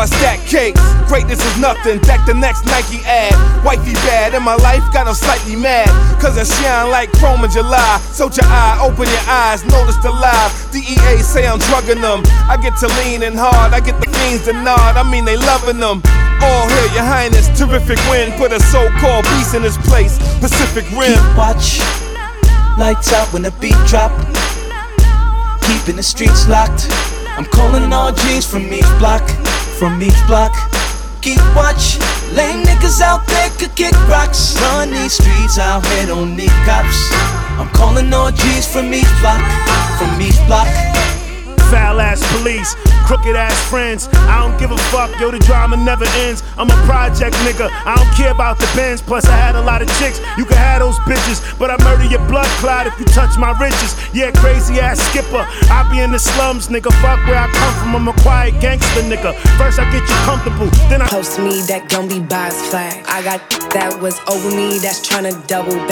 I stack cakes. Greatness is nothing, deck the next Nike ad. Wifey bad, and my life got them slightly mad. Cause I shine like chrome in July. So your eye, open your eyes, notice the live. DEA say I'm drugging them. I get to leaning hard, I get the fiends to nod. I mean they loving them. All here, your highness, terrific win. Put a so-called beast in his place, Pacific Rim. Keep watch, lights out when the beat drop. Keeping the streets locked. I'm calling all G's from each block, from each block. Keep watch, lame niggas out there could kick rocks. Run these streets out here, don't need cops. I'm calling all G's from each block, from each block. Foul ass police, crooked ass friends. I don't give a fuck, yo, the drama never ends. I'm a project nigga, I don't care about the Benz. Plus I had a lot of chicks, you can have those bitches, but I murder your blood clot if you touch my riches. Yeah, crazy ass skipper, I be in the slums, nigga. Fuck where I come from, I'm a quiet gangster nigga. First I get you comfortable, then I Close to me, that gon' be by his flag. I got that was over me, that's tryna double back.